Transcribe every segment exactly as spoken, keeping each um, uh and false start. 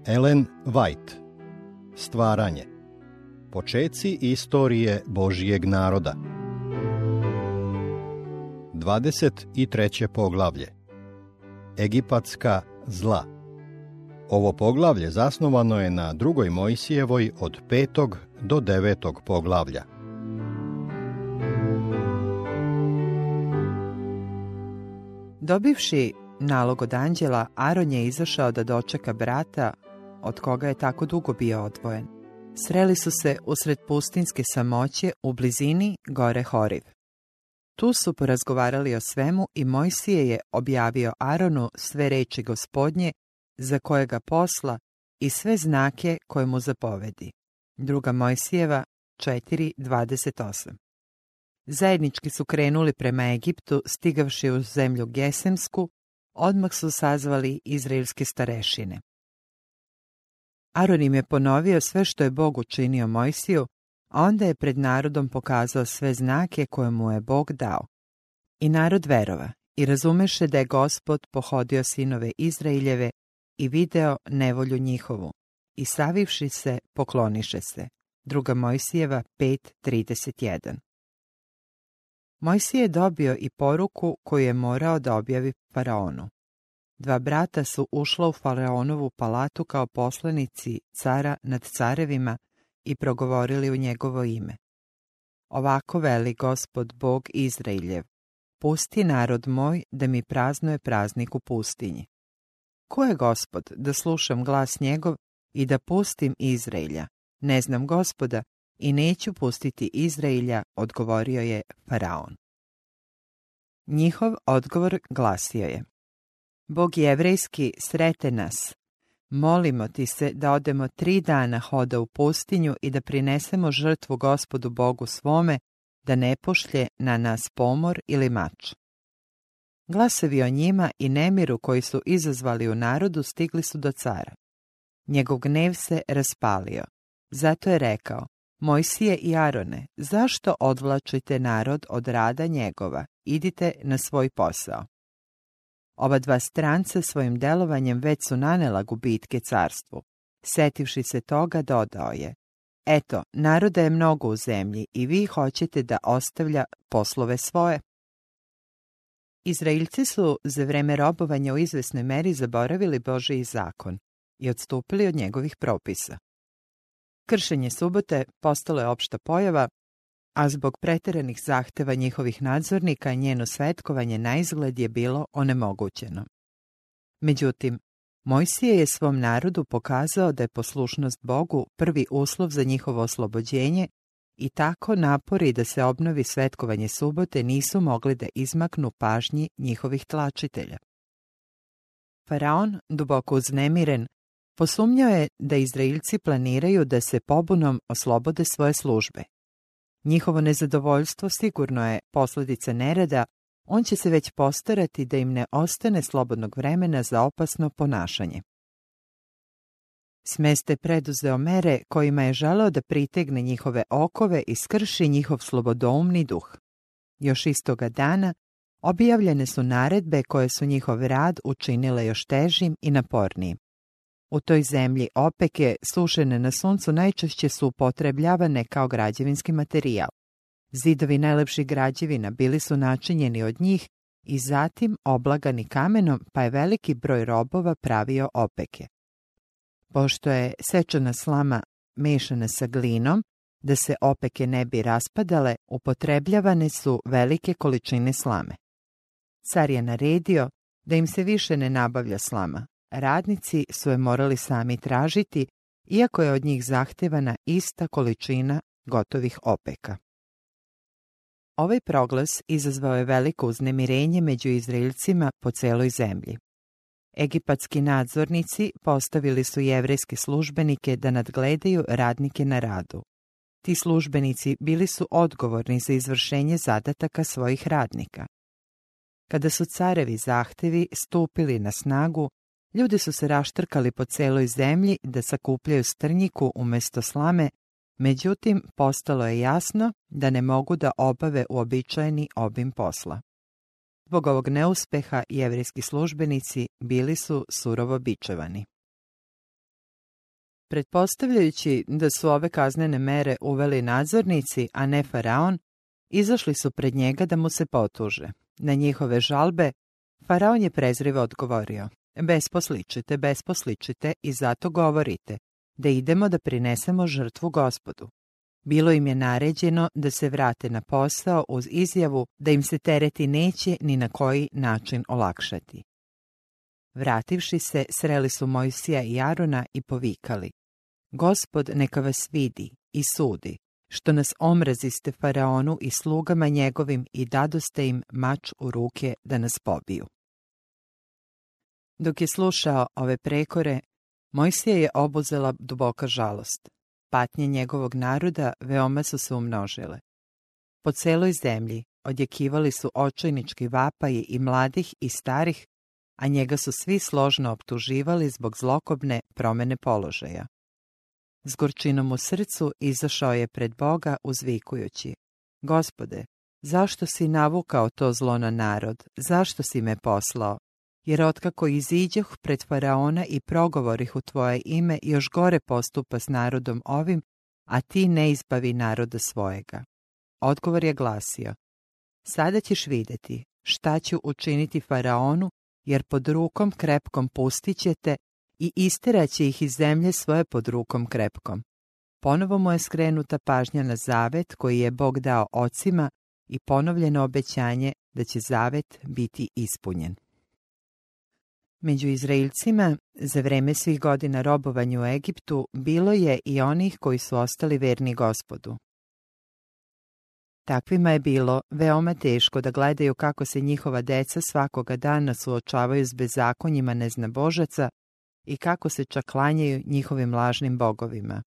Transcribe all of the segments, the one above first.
Ellen White. Stvaranje. Počeci istorije Božjeg naroda. dvadeset treće poglavlje. Egipatska zla. Ovo poglavlje zasnovano je na drugoj Mojsijevoj od petog do devetog poglavlja. Dobivši nalog od anđela, Aron je izašao da dočeka brata od koga je tako dugo bio odvojen. Sreli su se usred pustinjske samoće u blizini gore Horiv. Tu su porazgovarali o svemu i Mojsije je objavio Aronu sve reči Gospodnje za koje ga posla i sve znake koje mu zapovedi. Druga Mojsijeva četiri dvadeset osam. Zajednički su krenuli prema Egiptu, stigavši u zemlju Gesemsku, odmah su sazvali izraelske starešine. Aron im je ponovio sve što je Bog učinio Mojsiju, a onda je pred narodom pokazao sve znake koje mu je Bog dao. I narod verova i razumeše da je Gospod pohodio sinove Izraeljeve i video nevolju njihovu, i savivši se, pokloniše se. Druga Mojsijeva pet trideset jedan. Mojsije je dobio i poruku koju je morao da objavi faraonu. Dva brata su ušla u faraonovu palatu kao poslanici cara nad carevima i progovorili u njegovo ime. Ovako veli Gospod Bog Izraeljev: pusti narod moj da mi praznuje praznik u pustinji. Ko je Gospod da slušam glas njegov i da pustim Izraelja? Ne znam Gospoda i neću pustiti Izraelja, odgovorio je faraon. Njihov odgovor glasio je: Bog jevrejski, srete nas. Molimo ti se da odemo tri dana hoda u pustinju i da prinesemo žrtvu Gospodu Bogu svome, da ne pošlje na nas pomor ili mač. Glasovi o njima i nemiru koji su izazvali u narodu stigli su do cara. Njegov gnev se raspalio. Zato je rekao: Mojsije i Arone, zašto odvlačite narod od rada njegova? Idite na svoj posao. Ova dva stranca svojim delovanjem već su nanela gubitke carstvu. Setivši se toga, dodao je: eto, naroda je mnogo u zemlji i vi hoćete da ostavlja poslove svoje. Izraeljci su za vreme robovanja u izvesnoj meri zaboravili Božji zakon i odstupili od njegovih propisa. Kršenje subote postalo je opšta pojava, a zbog preteranih zahteva njihovih nadzornika njeno svetkovanje naizgled je bilo onemogućeno. Međutim, Mojsije je svom narodu pokazao da je poslušnost Bogu prvi uslov za njihovo oslobođenje i tako napori da se obnovi svetkovanje subote nisu mogli da izmaknu pažnji njihovih tlačitelja. Faraon, duboko uznemiren, posumnjao je da Izraeljci planiraju da se pobunom oslobode svoje službe. Njihovo nezadovoljstvo sigurno je posljedica nereda, on će se već postarati da im ne ostane slobodnog vremena za opasno ponašanje. Smeste preduzeo mere kojima je želeo da pritegne njihove okove i skrši njihov slobodoumni duh. Još istoga dana objavljene su naredbe koje su njihov rad učinile još težim i napornijim. U toj zemlji opeke, sušene na suncu, najčešće su upotrebljavane kao građevinski materijal. Zidovi najlepših građevina bili su načinjeni od njih i zatim oblagani kamenom, pa je veliki broj robova pravio opeke. Pošto je sečena slama mešana sa glinom, da se opeke ne bi raspadale, upotrebljavane su velike količine slame. Car je naredio da im se više ne nabavlja slama. Radnici su je morali sami tražiti, iako je od njih zahtevana ista količina gotovih opeka. Ovaj proglas izazvao je veliko uznemirenje među Izraeljcima po celoj zemlji. Egipatski nadzornici postavili su jevrejske službenike da nadgledaju radnike na radu. Ti službenici bili su odgovorni za izvršenje zadataka svojih radnika. Kada su carevi zahtevi stupili na snagu, ljudi su se raštrkali po celoj zemlji da sakupljaju strnjiku umjesto slame, međutim postalo je jasno da ne mogu da obave uobičajeni obim posla. Zbog ovog neuspeha jevrejski službenici bili su surovo bičevani. Pretpostavljajući da su ove kaznene mere uveli nadzornici, a ne faraon, izašli su pred njega da mu se potuže. Na njihove žalbe faraon je prezrivo odgovorio: besposličite, besposličite i zato govorite da idemo da prinesemo žrtvu Gospodu. Bilo im je naređeno da se vrate na posao uz izjavu da im se tereti neće ni na koji način olakšati. Vrativši se, sreli su Mojsija i Arona i povikali: Gospod neka vas vidi i sudi, što nas omraziste faraonu i slugama njegovim i dadoste im mač u ruke da nas pobiju. Dok je slušao ove prekore, Mojsija je obuzela duboka žalost. Patnje njegovog naroda veoma su se umnožile. Po celoj zemlji odjekivali su očajnički vapaji i mladih i starih, a njega su svi složno optuživali zbog zlokobne promene položaja. S gorčinom u srcu izašao je pred Boga uzvikujući: Gospode, zašto si navukao to zlo na narod? Zašto si me poslao? Jer otkako iziđoh pred faraona i progovorih u tvoje ime, još gore postupa s narodom ovim, a ti ne izbavi naroda svojega. Odgovor je glasio: Sada ćeš vidjeti šta ću učiniti faraonu, jer pod rukom krepkom pustit ćete i isteraće ih iz zemlje svoje pod rukom krepkom. Ponovo mu je skrenuta pažnja na zavet koji je Bog dao ocima i ponovljeno obećanje da će zavet biti ispunjen. Među Izraelcima za vreme svih godina robovanja u Egiptu bilo je i onih koji su ostali verni Gospodu. Takvima je bilo veoma teško da gledaju kako se njihova deca svakoga dana suočavaju s bezakonjima neznabožaca i kako se čak klanjaju njihovim lažnim bogovima.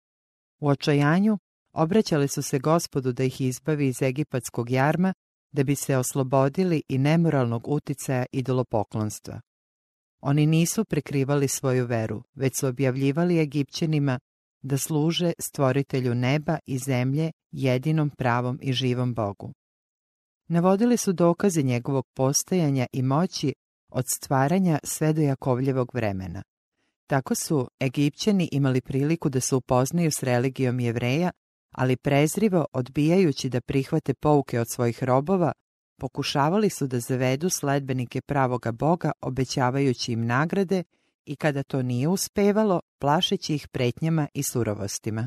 U očajanju obraćali su se Gospodu da ih izbavi iz egipatskog jarma, da bi se oslobodili i nemoralnog uticaja idolopoklonstva. Oni nisu prekrivali svoju veru, već su objavljivali Egipćanima da služe stvoritelju neba i zemlje, jedinom pravom i živom Bogu. Navodili su dokaze njegovog postojanja i moći od stvaranja sve do Jakovljevog vremena. Tako su Egipćani imali priliku da se upoznaju s religijom Jevreja, ali prezrivo, odbijajući da prihvate pouke od svojih robova, pokušavali su da zavedu sledbenike pravoga Boga, obećavajući im nagrade, i kada to nije uspevalo, plašeći ih pretnjama i surovostima.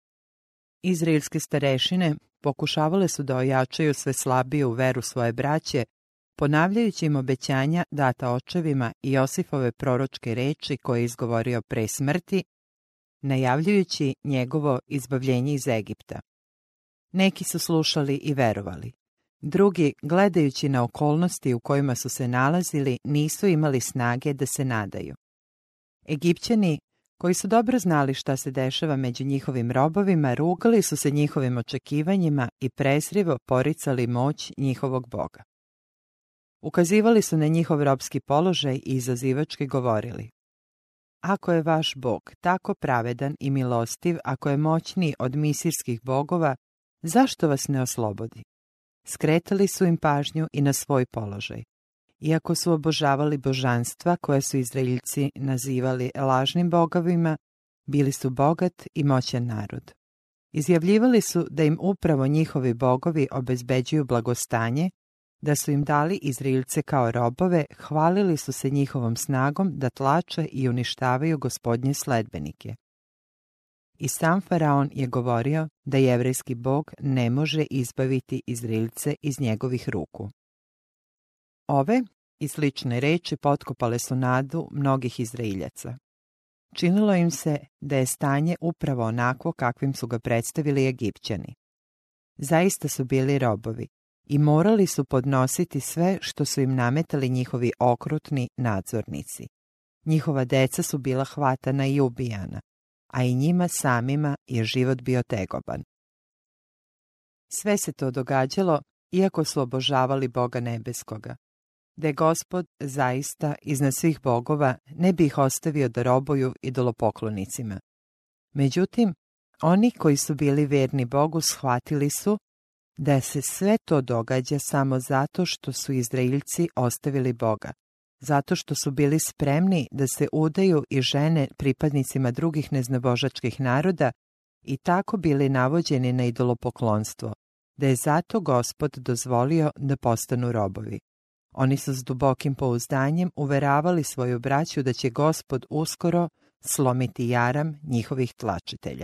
Izraelske starešine pokušavale su da ojačaju sve slabije u veru svoje braće, ponavljajući im obećanja data očevima i Josifove proročke reči koje je izgovorio pre smrti, najavljujući njegovo izbavljenje iz Egipta. Neki su slušali i verovali. Drugi, gledajući na okolnosti u kojima su se nalazili, nisu imali snage da se nadaju. Egipćani, koji su dobro znali šta se dešava među njihovim robovima, rugali su se njihovim očekivanjima i prezrivo poricali moć njihovog Boga. Ukazivali su na njihov robski položaj i izazivački govorili: Ako je vaš Bog tako pravedan i milostiv, ako je moćniji od misirskih bogova, zašto vas ne oslobodi? Skretali su im pažnju i na svoj položaj. Iako su obožavali božanstva koje su Izraeljci nazivali lažnim bogovima, bili su bogat i moćan narod. Izjavljivali su da im upravo njihovi bogovi obezbeđuju blagostanje, da su im dali Izraeljce kao robove, hvalili su se njihovom snagom da tlače i uništavaju Gospodnje sledbenike. I sam faraon je govorio da jevrejski Bog ne može izbaviti Izraeljce iz njegovih ruku. Ove i slične reči potkopale su nadu mnogih Izraeljaca. Činilo im se da je stanje upravo onako kakvim su ga predstavili Egipćani. Zaista su bili robovi i morali su podnositi sve što su im nametali njihovi okrutni nadzornici. Njihova deca su bila hvatana i ubijana, a i njima samima je život bio tegoban. Sve se to događalo iako su obožavali Boga nebeskoga. Da je Gospod zaista iznad svih bogova, ne bi ih ostavio da robuju idolopoklonicima. Međutim, oni koji su bili verni Bogu shvatili su da se sve to događa samo zato što su Izraeljci ostavili Boga, zato što su bili spremni da se udaju i žene pripadnicima drugih neznabožačkih naroda i tako bili navođeni na idolopoklonstvo, da je zato Gospod dozvolio da postanu robovi. Oni su s dubokim pouzdanjem uveravali svoju braću da će Gospod uskoro slomiti jaram njihovih tlačitelja.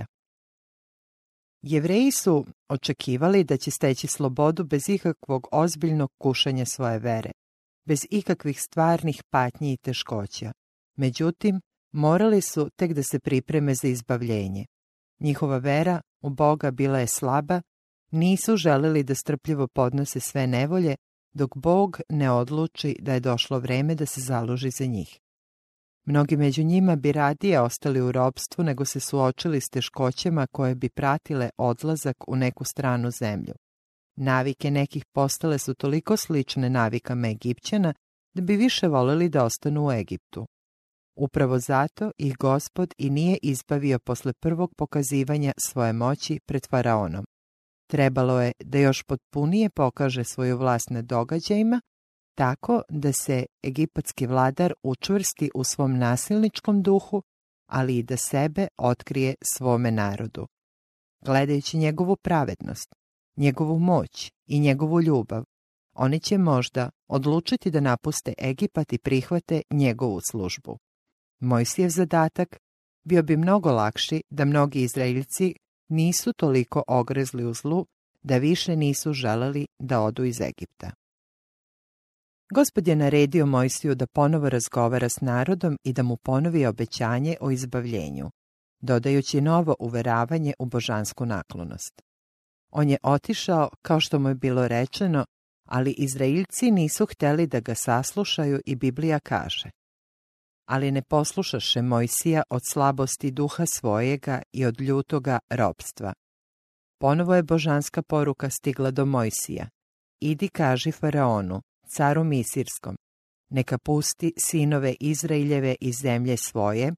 Jevreji su očekivali da će steći slobodu bez ikakvog ozbiljnog kušanja svoje vere, bez ikakvih stvarnih patnji i teškoća. Međutim, morali su tek da se pripreme za izbavljenje. Njihova vera u Boga bila je slaba, nisu želeli da strpljivo podnose sve nevolje, dok Bog ne odluči da je došlo vreme da se založi za njih. Mnogi među njima bi radije ostali u ropstvu nego se suočili s teškoćama koje bi pratile odlazak u neku stranu zemlju. Navike nekih postale su toliko slične navikama Egipćana da bi više voleli da ostanu u Egiptu. Upravo zato ih Gospod i nije izbavio posle prvog pokazivanja svoje moći pred faraonom. Trebalo je da još potpunije pokaže svoju vlast nad događajima, tako da se egipatski vladar učvrsti u svom nasilničkom duhu, ali i da sebe otkrije svome narodu. Gledajući njegovu pravednost, njegovu moć i njegovu ljubav, oni će možda odlučiti da napuste Egipat i prihvate njegovu službu. Mojsijev zadatak bio bi mnogo lakši da mnogi Izraeljci nisu toliko ogrezli u zlu da više nisu želeli da odu iz Egipta. Gospod je naredio Mojsiju da ponovo razgovara s narodom i da mu ponovi obećanje o izbavljenju, dodajući novo uveravanje u božansku naklonost. On je otišao kao što mu je bilo rečeno, ali Izraeljci nisu hteli da ga saslušaju i Biblija kaže: ali ne poslušaše Mojsija od slabosti duha svojega i od ljutoga ropstva. Ponovo je božanska poruka stigla do Mojsija: idi kaži faraonu, caru Misirskom, neka pusti sinove Izraeljeve iz zemlje svoje.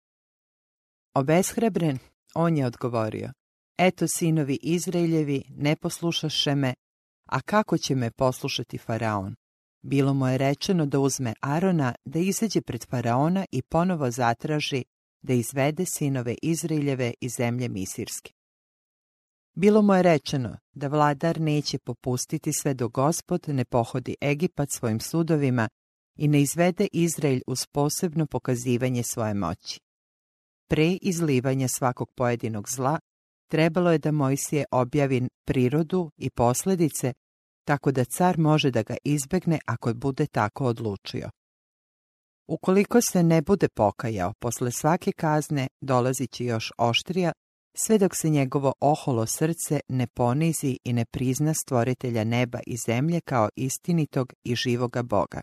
Obeshrabren, on je odgovorio: eto, sinovi Izraeljevi ne poslušaše me, a kako će me poslušati faraon? Bilo mu je rečeno da uzme Arona, da izađe pred faraona i ponovo zatraži da izvede sinove Izraeljeve iz zemlje Misirske. Bilo mu je rečeno da vladar neće popustiti sve dok Gospod ne pohodi Egipat svojim sudovima i ne izvede Izraelj uz posebno pokazivanje svoje moći. Pre izlivanja svakog pojedinog zla, trebalo je da Mojsije objavi prirodu i posljedice, tako da car može da ga izbegne ako bude tako odlučio. Ukoliko se ne bude pokajao, posle svake kazne dolazit će još oštrija, sve dok se njegovo oholo srce ne ponizi i ne prizna stvoritelja neba i zemlje kao istinitog i živoga Boga.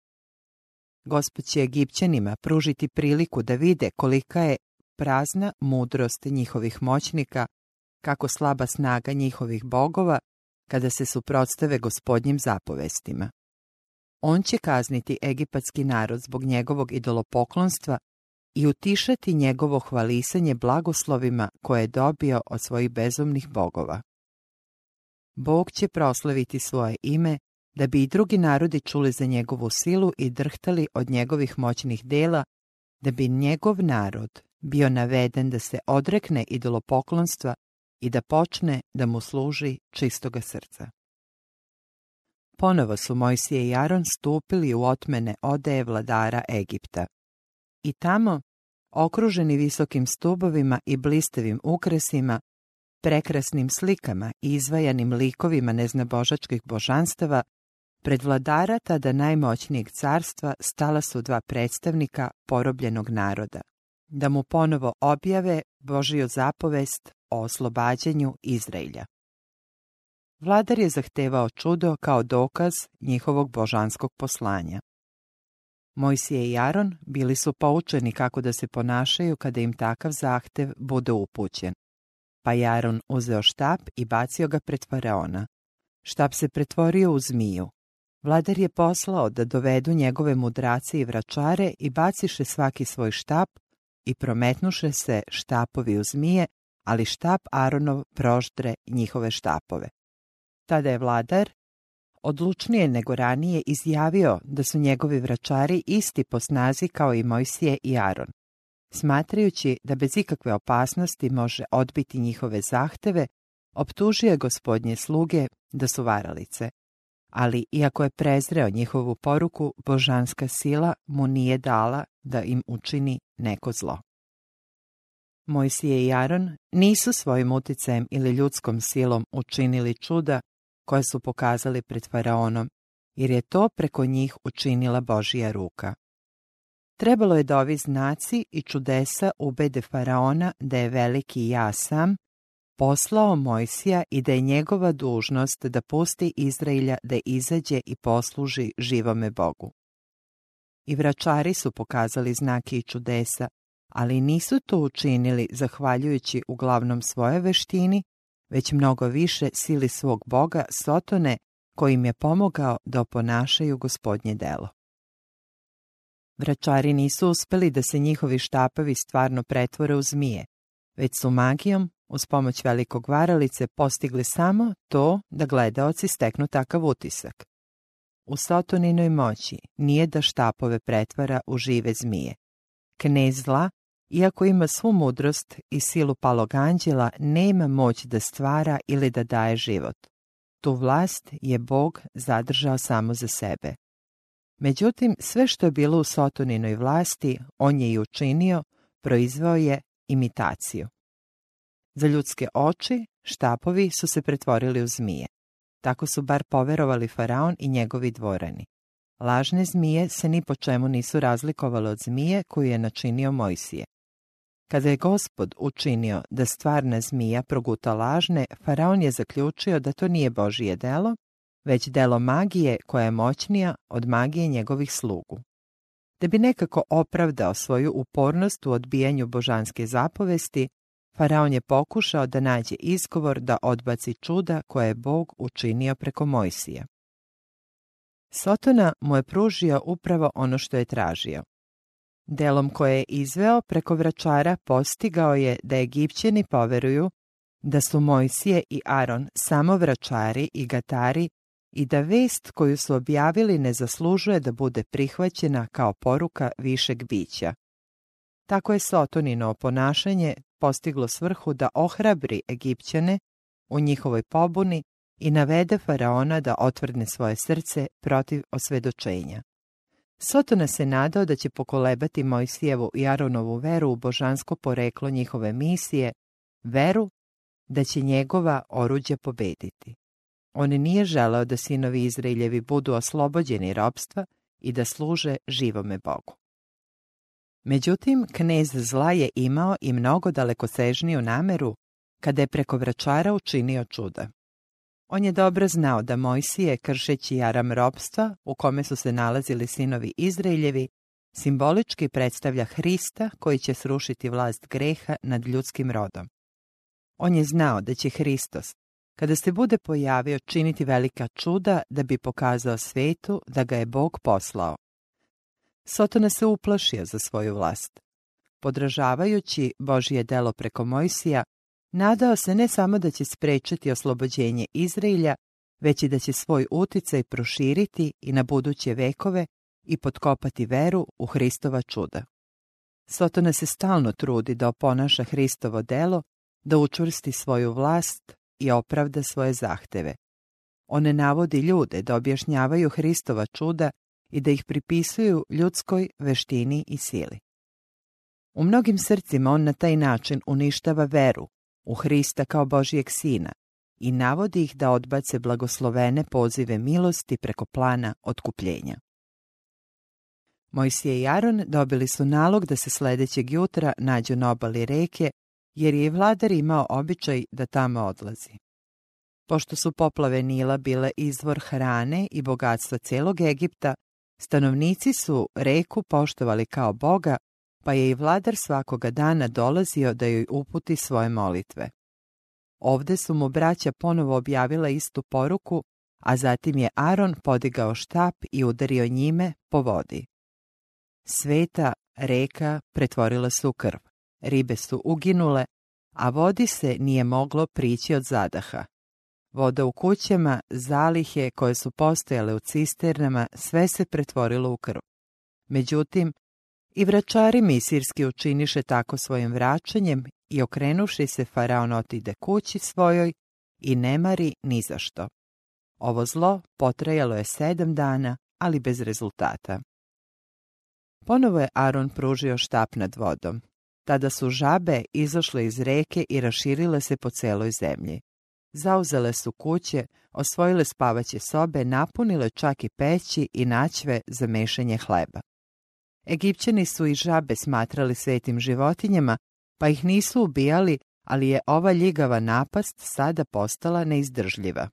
Gospod će Egipćanima pružiti priliku da vide kolika je prazna mudrost njihovih moćnika, kako slaba snaga njihovih bogova, kada se suprotstave Gospodnjim zapovestima. On će kazniti egipatski narod zbog njegovog idolopoklonstva i utišati njegovo hvalisanje blagoslovima koje je dobio od svojih bezumnih bogova. Bog će proslaviti svoje ime, da bi i drugi narodi čuli za njegovu silu i drhtali od njegovih moćnih dela, da bi njegov narod bio naveden da se odrekne idolopoklonstva i da počne da mu služi čistoga srca. Ponovo su Mojsije i Aron stupili u otmene odeje vladara Egipta. I tamo, okruženi visokim stubovima i blistavim ukresima, prekrasnim slikama i izvajanim likovima neznabožačkih božanstava, pred vladara tada najmoćnijeg carstva stala su dva predstavnika porobljenog naroda, da mu ponovo objave Božiju zapovest o oslobađanju Izraelja. Vladar je zahtevao čudo kao dokaz njihovog božanskog poslanja. Mojsije i Aron bili su poučeni kako da se ponašaju kada im takav zahtev bude upućen. Pa je Aron uzeo štap i bacio ga pred faraona. Štap se pretvorio u zmiju. Vladar je poslao da dovedu njegove mudrace i vračare i baciše svaki svoj štap i prometnuše se štapovi u zmije, ali štap Aronov proždre njihove štapove. Tada je vladar odlučnije nego ranije izjavio da su njegovi vračari isti po snazi kao i Mojsije i Aron. Smatrajući da bez ikakve opasnosti može odbiti njihove zahteve, optužio je gospodnje sluge da su varalice. Ali, iako je prezreo njihovu poruku, božanska sila mu nije dala da im učini neko zlo. Mojsije i Aron nisu svojim uticajem ili ljudskom silom učinili čuda koje su pokazali pred faraonom, jer je to preko njih učinila Božja ruka. Trebalo je da ovi znaci i čudesa ubede faraona da je veliki ja sam poslao Mojsija i da je njegova dužnost da pusti Izraelja da izađe i posluži živome Bogu. I vračari su pokazali znake i čudesa, ali nisu to učinili zahvaljujući uglavnom svoje veštini, već mnogo više sili svog boga Sotone, koji im je pomogao da oponašaju gospodnje delo. Vračari nisu uspeli da se njihovi štapovi stvarno pretvore u zmije, već su magijom, uz pomoć velikog varalice, postigli samo to da gledaoci steknu takav utisak. U Sotoninoj moći nije da štapove pretvara u žive zmije. Knez zla, iako ima svu mudrost i silu palog anđela, nema moć da stvara ili da daje život. Tu vlast je Bog zadržao samo za sebe. Međutim, sve što je bilo u Sotoninoj vlasti, on je i učinio, proizveo je imitaciju. Za ljudske oči štapovi su se pretvorili u zmije. Tako su bar poverovali faraon i njegovi dvorani. Lažne zmije se ni po čemu nisu razlikovale od zmije koju je načinio Mojsije. Kada je Gospod učinio da stvarna zmija proguta lažne, faraon je zaključio da to nije Božje delo, već delo magije koja je moćnija od magije njegovih slugu. Da bi nekako opravdao svoju upornost u odbijanju božanske zapovesti, faraon je pokušao da nađe izgovor da odbaci čuda koje je Bog učinio preko Mojsija. Sotona mu je pružio upravo ono što je tražio. Delom koje je izveo preko vračara postigao je da Egipćani poveruju da su Mojsije i Aron samo vračari i gatari i da vest koju su objavili ne zaslužuje da bude prihvaćena kao poruka višeg bića. Tako je Sotonino ponašanje postiglo svrhu da ohrabri Egipćane u njihovoj pobuni i navede faraona da otvrdne svoje srce protiv osvedočenja. Sotona se nadao da će pokolebati Mojsijevu i Aronovu veru u božansko poreklo njihove misije, veru da će njegova oruđa pobediti. On nije želeo da sinovi Izraeljevi budu oslobođeni ropstva i da služe živome Bogu. Međutim, knez zla je imao i mnogo dalekosežniju nameru kada je preko vračara učinio čuda. On je dobro znao da Mojsije, kršeći jaram ropstva u kome su se nalazili sinovi Izraeljevi, simbolički predstavlja Hrista koji će srušiti vlast greha nad ljudskim rodom. On je znao da će Hristos, kada se bude pojavio, činiti velika čuda da bi pokazao svetu da ga je Bog poslao. Sotona se uplašio za svoju vlast. Podražavajući Božje delo preko Mojsija, nadao se ne samo da će sprečiti oslobođenje Izraelja, već i da će svoj uticaj proširiti i na buduće vekove i potkopati veru u Hristova čuda. Sotona se stalno trudi da oponaša Hristovo delo, da učvrsti svoju vlast i opravda svoje zahteve. On ne navodi ljude da objašnjavaju Hristova čuda i da ih pripisuju ljudskoj veštini i sili. U mnogim srcima on na taj način uništava veru u Hrista kao Božjeg sina i navodi ih da odbace blagoslovene pozive milosti preko plana otkupljenja. Mojsije i Aron dobili su nalog da se sledećeg jutra nađu na obali reke, jer je i vladar imao običaj da tamo odlazi. Pošto su poplave Nila bile izvor hrane i bogatstva celog Egipta, stanovnici su reku poštovali kao Boga, pa je i vladar svakoga dana dolazio da joj uputi svoje molitve. Ovde su mu braća ponovo objavila istu poruku, a zatim je Aron podigao štap i udario njime po vodi. Sveta reka pretvorila se u krv, ribe su uginule, a vodi se nije moglo prići od zadaha. Voda u kućama, zalihe koje su postojale u cisternama, sve se pretvorilo u krv. Međutim, i vračari misirski učiniše tako svojim vraćanjem i okrenuši se, faraon otide kući svojoj i ne mari ni za što. Ovo zlo potrajalo je sedam dana, ali bez rezultata. Ponovo je Aron pružio štap nad vodom. Tada su žabe izašle iz reke i raširile se po celoj zemlji. Zauzele su kuće, osvojile spavaće sobe, napunile čak i peći i načve za mešanje hleba. Egipćani su i žabe smatrali svetim životinjama, pa ih nisu ubijali, ali je ova ljigava napast sada postala neizdržljiva.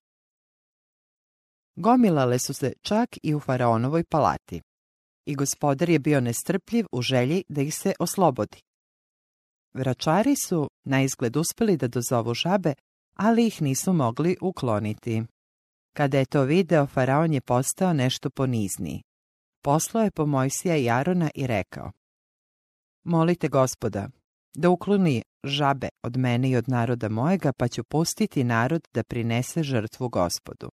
Gomilale su se čak i u faraonovoj palati. I gospodar je bio nestrpljiv u želji da ih se oslobodi. Vračari su na izgled uspeli da dozovu žabe, ali ih nisu mogli ukloniti. Kada je to video, faraon je postao nešto ponizniji. Poslao je po Mojsija i Arona i rekao: Molite Gospoda da ukloni žabe od mene i od naroda mojega, pa ću pustiti narod da prinese žrtvu Gospodu.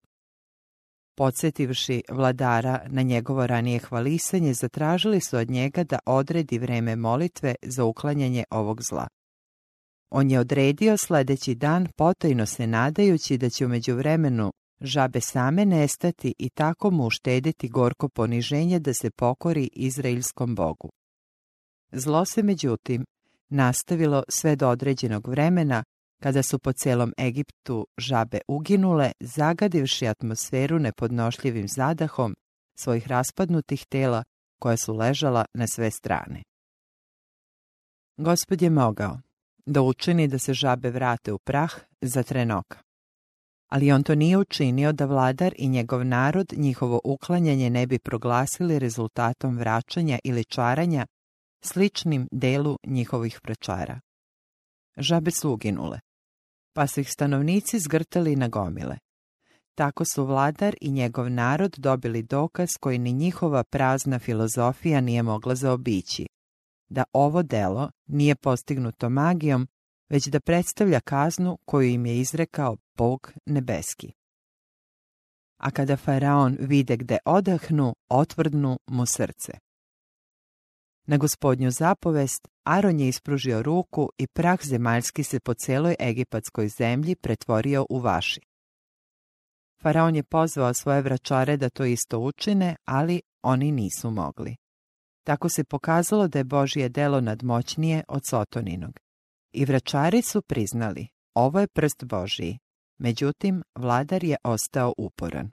Podsjetivši vladara na njegovo ranije hvalisanje, zatražili su od njega da odredi vreme molitve za uklanjanje ovog zla. On je odredio sljedeći dan, potajno se nadajući da će u međuvremenu žabe same nestati i tako mu uštediti gorko poniženje da se pokori Izraelskom Bogu. Zlo se međutim nastavilo sve do određenog vremena, kada su po celom Egiptu žabe uginule, zagadivši atmosferu nepodnošljivim zadahom svojih raspadnutih tela koja su ležala na sve strane. Gospod je mogao da učini da se žabe vrate u prah za trenoka. Ali on to nije učinio da vladar i njegov narod njihovo uklanjanje ne bi proglasili rezultatom vraćanja ili čaranja sličnim delu njihovih vračara. Žabe su uginule, pa su ih stanovnici zgrtali na gomile. Tako su vladar i njegov narod dobili dokaz koji ni njihova prazna filozofija nije mogla zaobići, da ovo delo nije postignuto magijom, već da predstavlja kaznu koju im je izrekao Bog nebeski. A kada faraon vide gde odahnu, otvrdnu mu srce. Na Gospodnju zapovest Aron je ispružio ruku i prah zemaljski se po celoj egipatskoj zemlji pretvorio u vaši. Faraon je pozvao svoje vračare da to isto učine, ali oni nisu mogli. Tako se pokazalo da je Božje delo nadmoćnije od Sotoninog. I vračari su priznali, ovo je prst Božiji. Međutim, vladar je ostao uporan.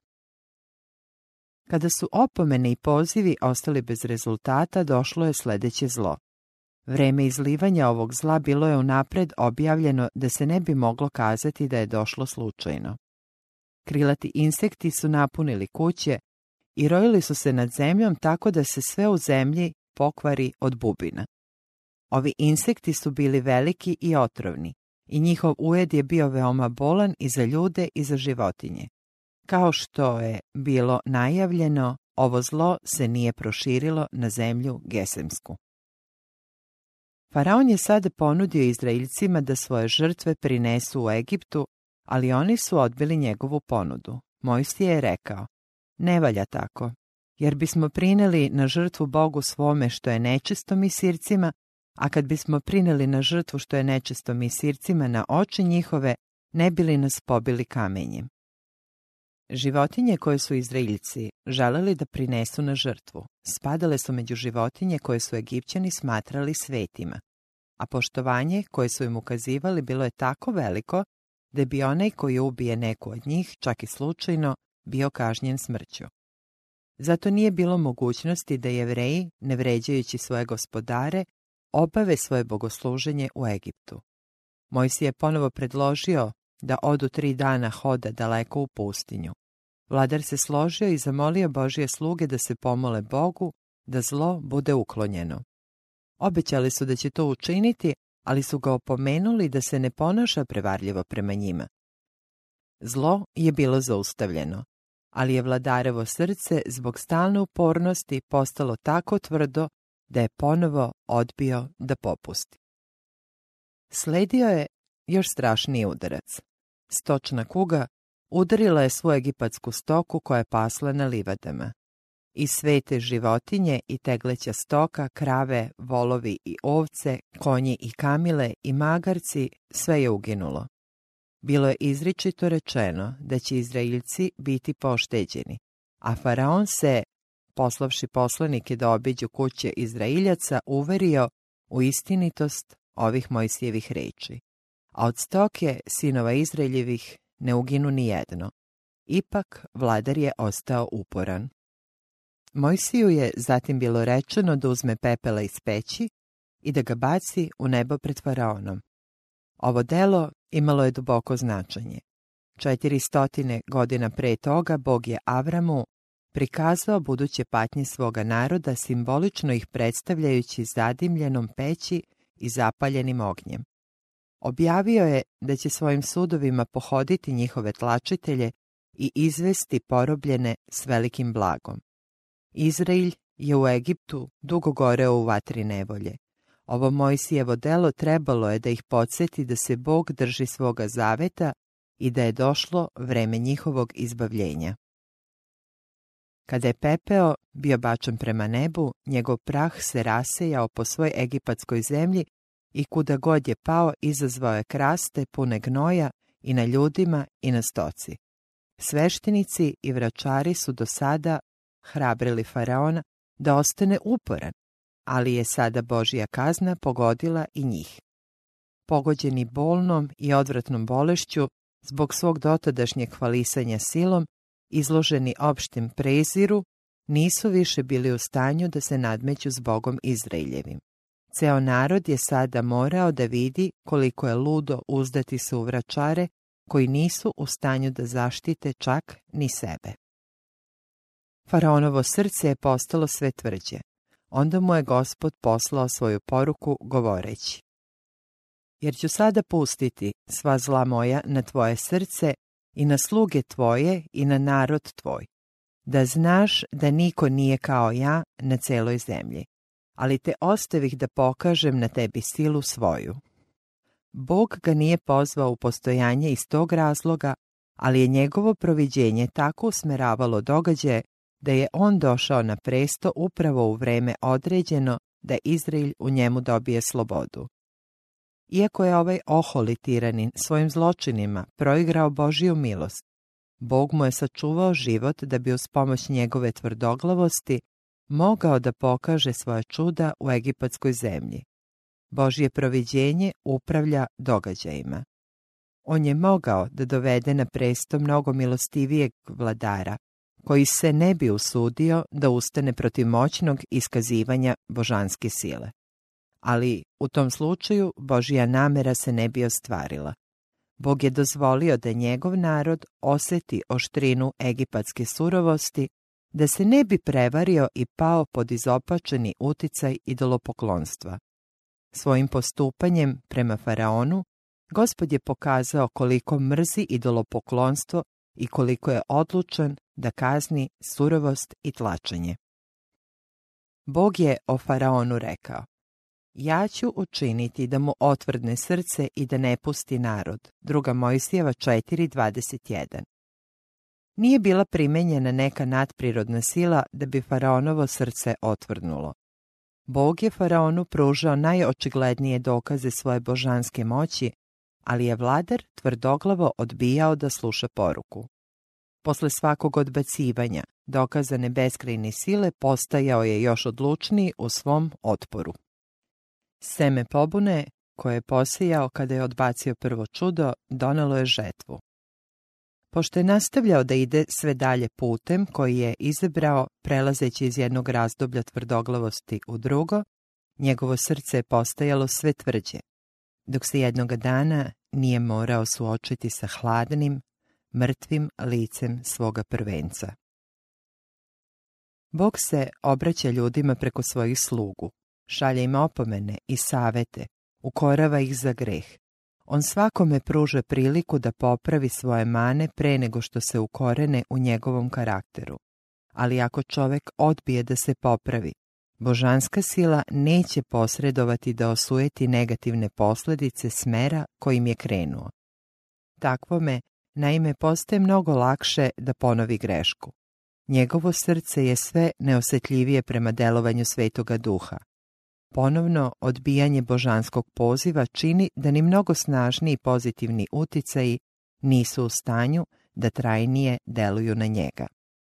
Kada su opomene i pozivi ostali bez rezultata, došlo je sljedeće zlo. Vreme izlivanja ovog zla bilo je unapred objavljeno da se ne bi moglo kazati da je došlo slučajno. Krilati insekti su napunili kuće i rojili su se nad zemljom tako da se sve u zemlji pokvari od bubina. Ovi insekti su bili veliki i otrovni i njihov ujed je bio veoma bolan i za ljude i za životinje. Kao što je bilo najavljeno, ovo zlo se nije proširilo na zemlju Gesemsku. Faraon je sada ponudio Izraeljcima da svoje žrtve prinesu u Egiptu, ali oni su odbili njegovu ponudu. Mojsije je rekao: Ne valja tako, jer bismo prineli na žrtvu Bogu svome što je nečisto Misircima, a kad bismo prineli na žrtvu što je nečisto Misircima na oči njihove, ne bi li nas pobili kamenjem. Životinje koje su Izraeljci želeli da prinesu na žrtvu spadale su među životinje koje su Egipćani smatrali svetima, a poštovanje koje su im ukazivali bilo je tako veliko da bi onaj koji ubije neku od njih, čak i slučajno, bio kažnjen smrću. Zato nije bilo mogućnosti da Jevreji, ne vređajući svoje gospodare, obave svoje bogosluženje u Egiptu. Mojsije je ponovo predložio da odu tri dana hoda daleko u pustinju. Vladar se složio i zamolio Božje sluge da se pomole Bogu, da zlo bude uklonjeno. Obećali su da će to učiniti, ali su ga opomenuli da se ne ponaša prevarljivo prema njima. Zlo je bilo zaustavljeno, ali je vladarevo srce zbog stalne upornosti postalo tako tvrdo da je ponovo odbio da popusti. Sledio je još strašniji udarac. Stočna kuga udarila je svu egipatsku stoku koja je pasla na livadama. I svete životinje i tegleća stoka, krave, volovi i ovce, konji i kamile i magarci, sve je uginulo. Bilo je izričito rečeno da će Izraeljci biti pošteđeni, a faraon se, poslavši poslanike da obiđu kuće Izraeljaca, uverio u istinitost ovih Mojsijevih reči. A od stoke sinova Izraeljevih ne uginu ni jedno. Ipak vladar je ostao uporan. Mojsiju je zatim bilo rečeno da uzme pepela iz peći i da ga baci u nebo pred faraonom. Ovo delo imalo je duboko značenje. Četiri stotine godina pre toga Bog je Avramu prikazao buduće patnje svoga naroda, simbolično ih predstavljajući zadimljenom peći i zapaljenim ognjem. Objavio je da će svojim sudovima pohoditi njihove tlačitelje i izvesti porobljene s velikim blagom. Izrael je u Egiptu dugo goreo u vatri nevolje. Ovo Mojsijevo delo trebalo je da ih podsjeti da se Bog drži svoga zaveta i da je došlo vreme njihovog izbavljenja. Kada je pepeo bio bačen prema nebu, njegov prah se rasejao po svoj egipatskoj zemlji i kuda god je pao izazvao je kraste pune gnoja i na ljudima i na stoci. Sveštenici i vračari su do sada hrabrili faraona da ostane uporan, ali je sada Božja kazna pogodila i njih. Pogođeni bolnom i odvratnom bolešću, zbog svog dotadašnjeg hvalisanja silom, izloženi opštem preziru, nisu više bili u stanju da se nadmeću s Bogom Izraeljevim. Ceo narod je sada morao da vidi koliko je ludo uzdati se u vračare koji nisu u stanju da zaštite čak ni sebe. Faraonovo srce je postalo sve tvrđe. Onda mu je Gospod poslao svoju poruku govoreći: jer ću sada pustiti sva zla moja na tvoje srce i na sluge tvoje i na narod tvoj, da znaš da niko nije kao ja na celoj zemlji, ali te ostavih da pokažem na tebi silu svoju. Bog ga nije pozvao u postojanje iz tog razloga, ali je njegovo proviđenje tako usmeravalo događaje da je on došao na presto upravo u vreme određeno da Izrael u njemu dobije slobodu. Iako je ovaj oholi tiranin svojim zločinima proigrao Božju milost, Bog mu je sačuvao život da bi uz pomoć njegove tvrdoglavosti mogao da pokaže svoja čuda u egipatskoj zemlji. Božje proviđenje upravlja događajima. On je mogao da dovede na presto mnogo milostivijeg vladara, koji se ne bi usudio da ustane protiv moćnog iskazivanja božanske sile. Ali u tom slučaju Božja namera se ne bi ostvarila. Bog je dozvolio da njegov narod oseti oštrinu egipatske surovosti, da se ne bi prevario i pao pod izopačeni uticaj idolopoklonstva. Svojim postupanjem prema faraonu, Gospod je pokazao koliko mrzi idolopoklonstvo i koliko je odlučan da kazni surovost i tlačenje. Bog je o faraonu rekao: ja ću učiniti da mu otvrdne srce i da ne pusti narod. Druga Mojsijeva četiri dvadeset jedan. Nije bila primenjena neka nadprirodna sila da bi faraonovo srce otvrdnulo. Bog je faraonu pružao najočiglednije dokaze svoje božanske moći, ali je vladar tvrdoglavo odbijao da sluša poruku. Posle svakog odbacivanja, dokazane beskrajne sile postajao je još odlučniji u svom otporu. Seme pobune, koje je posejao kada je odbacio prvo čudo, donelo je žetvu. Pošto je nastavljao da ide sve dalje putem koji je izabrao, prelazeći iz jednog razdoblja tvrdoglavosti u drugo, njegovo srce je postajalo sve tvrđe, dok se jednoga dana nije morao suočiti sa hladnim, mrtvim licem svoga prvenca. Bog se obraća ljudima preko svojih slugu, šalje im opomene i savete, ukorava ih za greh. On svakome pruža priliku da popravi svoje mane pre nego što se ukorene u njegovom karakteru. Ali ako čovek odbije da se popravi, božanska sila neće posredovati da osujeti negativne posljedice smera kojim je krenuo. Takvome naime postaje mnogo lakše da ponovi grešku. Njegovo srce je sve neosjetljivije prema delovanju Svetoga Duha. Ponovno odbijanje božanskog poziva čini da ni mnogo snažniji pozitivni uticaji nisu u stanju da trajnije deluju na njega.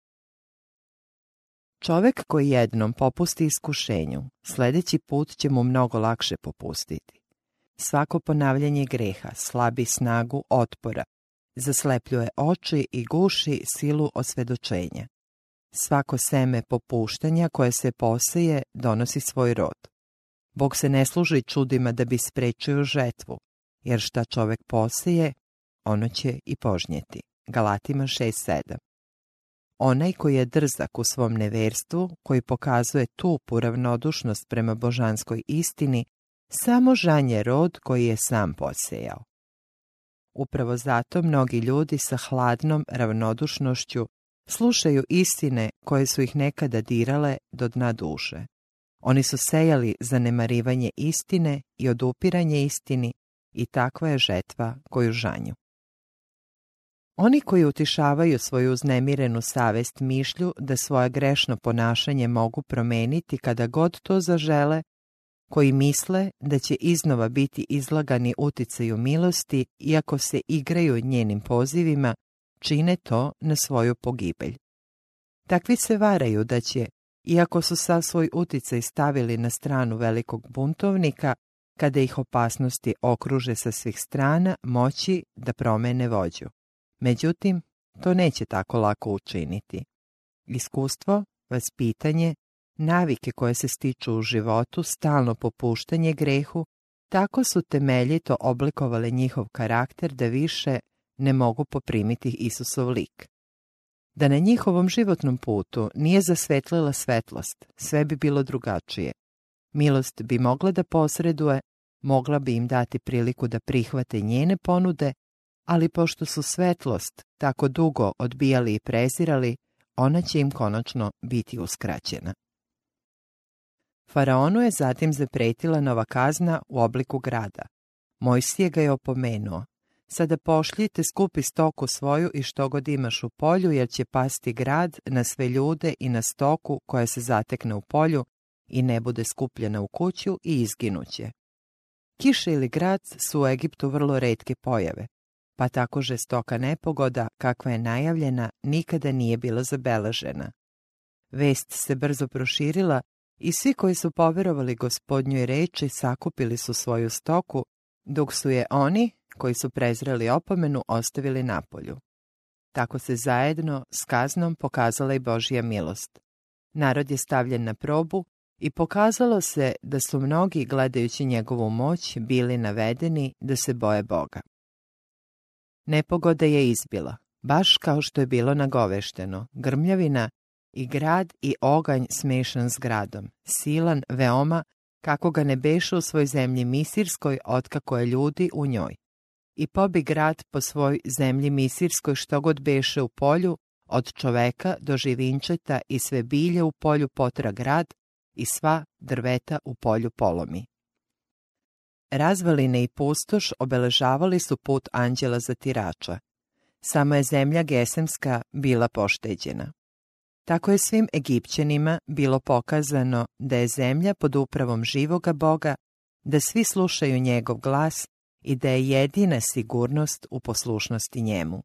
Čovek koji jednom popusti iskušenju, sljedeći put će mu mnogo lakše popustiti. Svako ponavljanje greha slabi snagu otpora, zaslepljuje oči i guši silu osvjedočenja. Svako seme popuštanja koje se poseje donosi svoj rod. Bog se ne služi čudima da bi sprečio žetvu, jer šta čovek poseje, ono će i požnjeti. Galatima šest sedam. Onaj koji je drzak u svom neverstvu, koji pokazuje tupu ravnodušnost prema božanskoj istini, samo žanje rod koji je sam posejao. Upravo zato mnogi ljudi sa hladnom ravnodušnošću slušaju istine koje su ih nekada dirale do dna duše. Oni su sejali zanemarivanje istine i odupiranje istini i takva je žetva koju žanju. Oni koji utišavaju svoju uznemirenu savest mišlju da svoje grešno ponašanje mogu promeniti kada god to zažele, koji misle da će iznova biti izlagani uticaju milosti iako se igraju njenim pozivima, čine to na svoju pogibelj. Takvi se varaju da će, iako su sav svoj uticaj stavili na stranu velikog buntovnika, kada ih opasnosti okruže sa svih strana, moći da promene vođu. Međutim, to neće tako lako učiniti. Iskustvo, vaspitanje, navike koje se stiču u životu, stalno popuštanje grehu, tako su temeljito oblikovale njihov karakter da više ne mogu poprimiti Isusov lik. Da na njihovom životnom putu nije zasvetlila svetlost, sve bi bilo drugačije. Milost bi mogla da posreduje, mogla bi im dati priliku da prihvate njene ponude, ali pošto su svetlost tako dugo odbijali i prezirali, ona će im konačno biti uskraćena. Faraonu je zatim zapretila nova kazna u obliku grada. Mojsije ga je opomenuo: sada pošljite, skupi stoku svoju i što god imaš u polju, jer će pasti grad na sve ljude i na stoku koja se zatekne u polju i ne bude skupljena u kuću i izginuće. Kiše ili grad su u Egiptu vrlo retke pojave, pa tako žestoka nepogoda kakva je najavljena nikada nije bila zabeležena. Vest se brzo proširila i svi koji su poverovali Gospodnjoj reči sakupili su svoju stoku, dok su je oni, koji su prezreli opomenu, ostavili napolju. Tako se zajedno s kaznom pokazala i Božja milost. Narod je stavljen na probu i pokazalo se da su mnogi, gledajući njegovu moć, bili navedeni da se boje Boga. Nepogoda je izbila, baš kao što je bilo nagovešteno, grmljavina i grad i oganj smešan s gradom, silan veoma, kako ga ne beše u svoj zemlji Misirskoj, otkako je ljudi u njoj. I pobi grad po svoj zemlji Misirskoj što god beše u polju, od čoveka do živinčeta i sve bilje u polju potra grad i sva drveta u polju polomi. Razvaline i pustoš obeležavali su put anđela zatirača. Samo je zemlja Gesemska bila pošteđena. Tako je svim Egipćanima bilo pokazano da je zemlja pod upravom živoga Boga, da svi slušaju njegov glas i da je jedina sigurnost u poslušnosti njemu.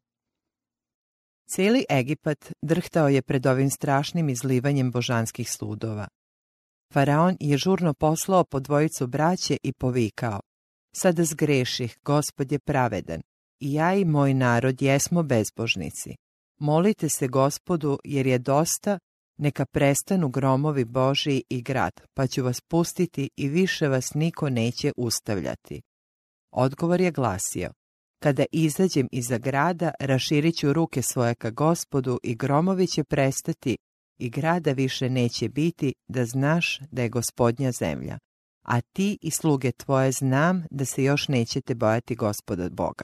Cijeli Egipat drhtao je pred ovim strašnim izlivanjem božanskih sudova. Faraon je žurno poslao po dvojicu braće i povikao: sada zgreših, Gospod je pravedan, i ja i moj narod jesmo bezbožnici. Molite se Gospodu, jer je dosta, neka prestanu gromovi Božji i grad, pa ću vas pustiti i više vas niko neće ustavljati. Odgovor je glasio: kada izađem iza grada, raširit ću ruke svoje ka Gospodu i gromovi će prestati i grada više neće biti, da znaš da je Gospodnja zemlja. A ti i sluge tvoje znam da se još nećete bojati Gospoda Boga.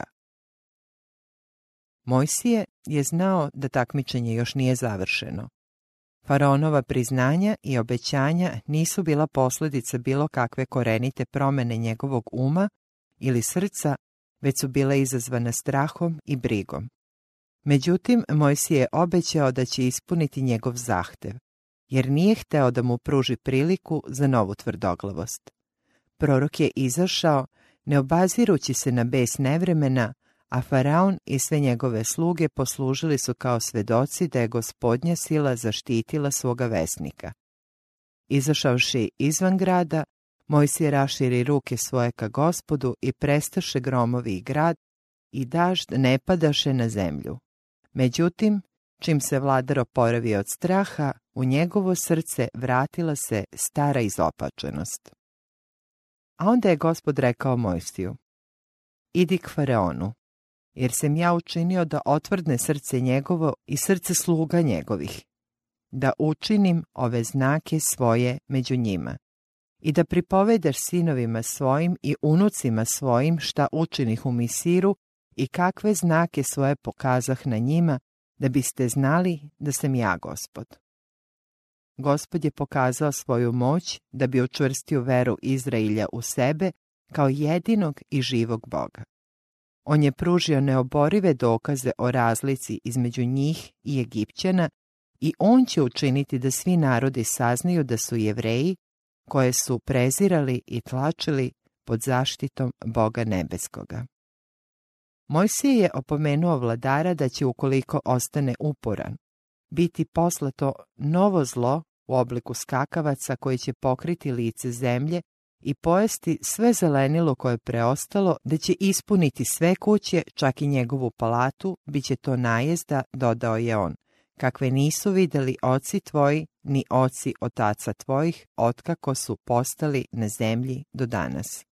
Mojsije je znao da takmičenje još nije završeno. Faraonova priznanja i obećanja nisu bila posljedica bilo kakve korenite promene njegovog uma ili srca, već su bile izazvane strahom i brigom. Međutim, Mojsije je obećao da će ispuniti njegov zahtev, jer nije hteo da mu pruži priliku za novu tvrdoglavost. Prorok je izašao, ne obazirući se na bes nevremena, a Faraon i sve njegove sluge poslužili su kao svedoci da je Gospodnja sila zaštitila svoga vesnika. Izašavši izvan grada, Mojsije raširi ruke svoje ka Gospodu i prestaše gromovi i grad i dažd ne padaše na zemlju. Međutim, čim se vladar oporavio od straha, u njegovo srce vratila se stara izopačenost. A onda je Gospod rekao Mojsiju: idi k Faraonu, jer sam ja učinio da otvrdne srce njegovo i srce sluga njegovih, da učinim ove znake svoje među njima i da pripovedaš sinovima svojim i unucima svojim šta učinih u Misiru i kakve znake svoje pokazah na njima, da biste znali da sam ja Gospod. Gospod je pokazao svoju moć da bi učvrstio veru Izrailja u sebe kao jedinog i živog Boga. On je pružio neoborive dokaze o razlici između njih i Egipćana i on će učiniti da svi narodi saznaju da su Jevreji, koje su prezirali i tlačili pod zaštitom Boga nebeskoga. Mojsije je opomenuo vladara da će, ukoliko ostane uporan, biti poslato novo zlo u obliku skakavaca koji će pokriti lice zemlje i pojesti sve zelenilo koje je preostalo, da će ispuniti sve kuće, čak i njegovu palatu, bit će to najezda, dodao je on, kakve nisu vidjeli oci tvoji ni oci otaca tvojih, otkako su postali na zemlji do danas.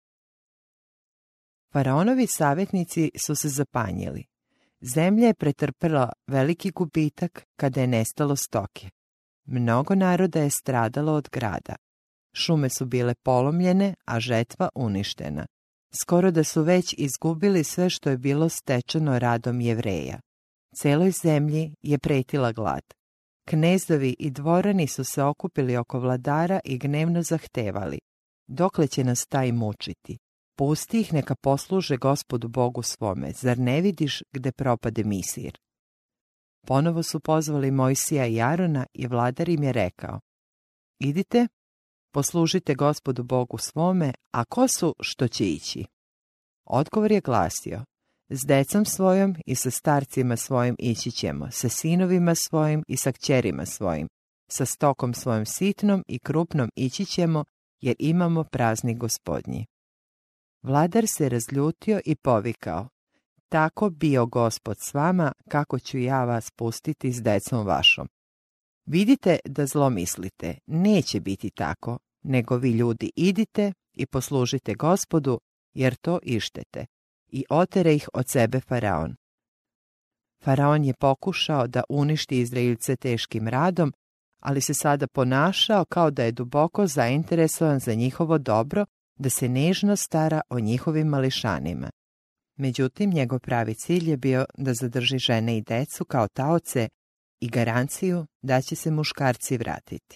Faraonovi savjetnici su se zapanjili. Zemlja je pretrpela veliki gubitak kada je nestalo stoke. Mnogo naroda je stradalo od grada. Šume su bile polomljene, a žetva uništena. Skoro da su već izgubili sve što je bilo stečeno radom Jevreja. Celoj zemlji je pretila glad. Knezovi i dvorani su se okupili oko vladara i gnevno zahtevali: dokle će nas taj mučiti? Pusti ih neka posluže Gospodu Bogu svome, zar ne vidiš gde propade Misir? Ponovo su pozvali Mojsija i Arona i vladar im je rekao: idite, poslužite Gospodu Bogu svome, a ko su što će ići? Odgovor je glasio: s decom svojom i sa starcima svojim ići ćemo, sa sinovima svojim i sa kćerima svojim, sa stokom svojom sitnom i krupnom ići ćemo, jer imamo praznik Gospodnji. Vladar se razljutio i povikao: tako bio Gospod s vama, kako ću ja vas pustiti s decom vašom. Vidite da zlo mislite, neće biti tako, nego vi ljudi idite i poslužite Gospodu, jer to ištete. I otere ih od sebe Faraon. Faraon je pokušao da uništi Izraelce teškim radom, ali se sada ponašao kao da je duboko zainteresovan za njihovo dobro, da se nežno stara o njihovim mališanima. Međutim, njegov pravi cilj je bio da zadrži žene i decu kao taoce i garanciju da će se muškarci vratiti.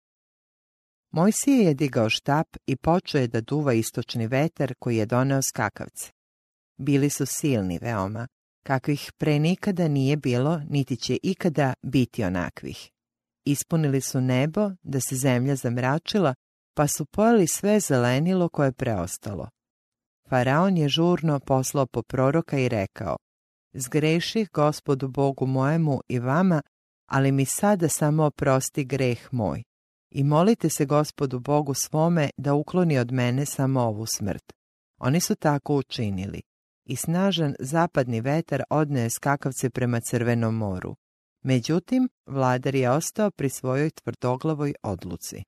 Mojsije je digao štap i počeo je da duva istočni vetar koji je doneo skakavce. Bili su silni veoma, kakvih pre nikada nije bilo, niti će ikada biti onakvih. Ispunili su nebo da se zemlja zamračila, pa su pojeli sve zelenilo koje je preostalo. Faraon je žurno poslao po proroka i rekao: zgreših Gospodu Bogu mojemu i vama, ali mi sada samo oprosti greh moj. I molite se Gospodu Bogu svome da ukloni od mene samo ovu smrt. Oni su tako učinili. I snažan zapadni vetar odneo skakavce prema Crvenom moru. Međutim, vladar je ostao pri svojoj tvrdoglavoj odluci.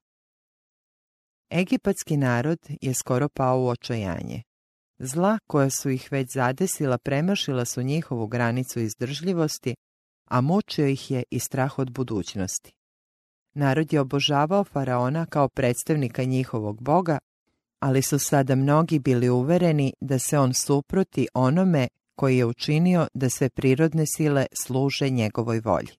Egipatski narod je skoro pao u očajanje. Zla koja su ih već zadesila premašila su njihovu granicu izdržljivosti, a mučio ih je i strah od budućnosti. Narod je obožavao Faraona kao predstavnika njihovog boga, ali su sada mnogi bili uvereni da se on suproti onome koji je učinio da sve prirodne sile služe njegovoj volji.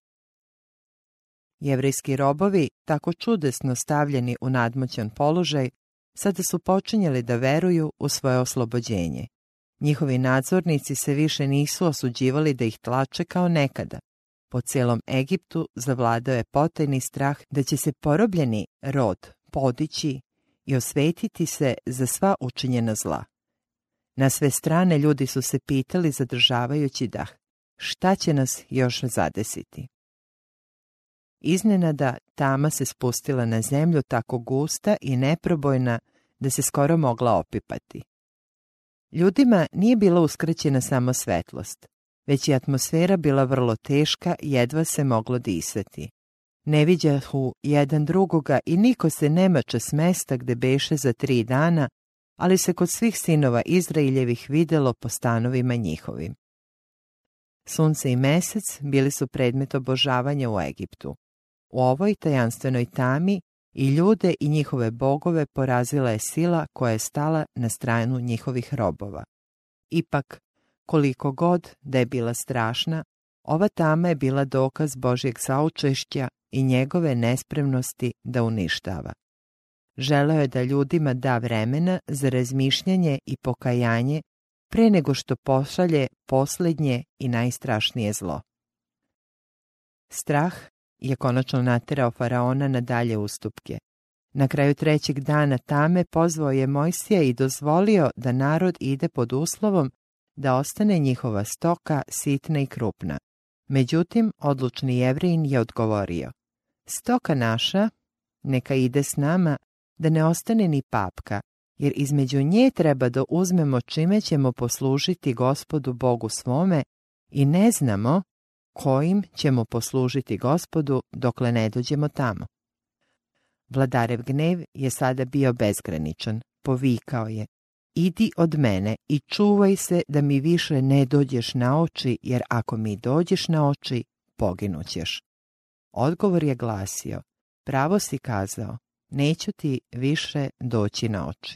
Jevrejski robovi, tako čudesno stavljeni u nadmoćan položaj, sada su počinjeli da veruju u svoje oslobođenje. Njihovi nadzornici se više nisu osuđivali da ih tlače kao nekada. Po cijelom Egiptu zavladao je potajni strah da će se porobljeni rod podići i osvetiti se za sva učinjena zla. Na sve strane ljudi su se pitali zadržavajući dah, šta će nas još zadesiti? Iznenada tama se spustila na zemlju tako gusta i neprobojna da se skoro mogla opipati. Ljudima nije bila uskraćena samo svetlost, već i atmosfera bila vrlo teška i jedva se moglo disati. Ne viđahu jedan drugoga i niko se ne mače s mesta gde beše za tri dana, ali se kod svih sinova Izraeljevih videlo po stanovima njihovim. Sunce i mesec bili su predmet obožavanja u Egiptu. U ovoj tajanstvenoj tami i ljude i njihove bogove porazila je sila koja je stala na stranu njihovih robova. Ipak, koliko god da je bila strašna, ova tama je bila dokaz Božjeg saučešća i njegove nespremnosti da uništava. Želeo je da ljudima da vremena za razmišljanje i pokajanje pre nego što pošalje posljednje i najstrašnije zlo. Strah je konačno naterao faraona na dalje ustupke. Na kraju trećeg dana tame pozvao je Mojsija i dozvolio da narod ide pod uslovom da ostane njihova stoka sitna i krupna. Međutim, odlučni Jevrejin je odgovorio: stoka naša neka ide s nama, da ne ostane ni papka, jer između nje treba da uzmemo čime ćemo poslužiti Gospodu Bogu svome i ne znamo kojim ćemo poslužiti Gospodu dokle ne dođemo tamo. Vladarev gnev je sada bio bezgraničan, povikao je: idi od mene i čuvaj se da mi više ne dođeš na oči, jer ako mi dođeš na oči, poginućeš. Odgovor je glasio: pravo si kazao, neću ti više doći na oči.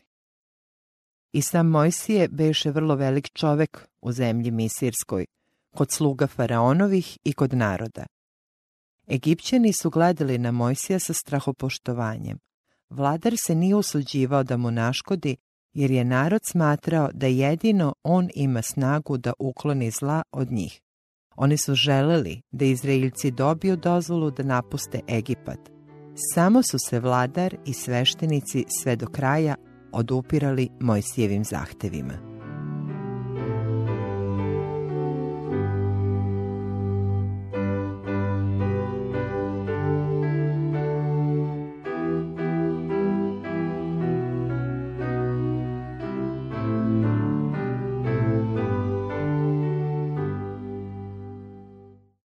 I sam Mojsije beše vrlo velik čovek u zemlji Misirskoj, kod sluga faraonovih i kod naroda. Egipćani su gledali na Mojsija sa strahopoštovanjem. Vladar se nije usuđivao da mu naškodi, jer je narod smatrao da jedino on ima snagu da ukloni zla od njih. Oni su želeli da Izraeljci dobiju dozvolu da napuste Egipat. Samo su se vladar i sveštenici sve do kraja odupirali Mojsijevim zahtevima.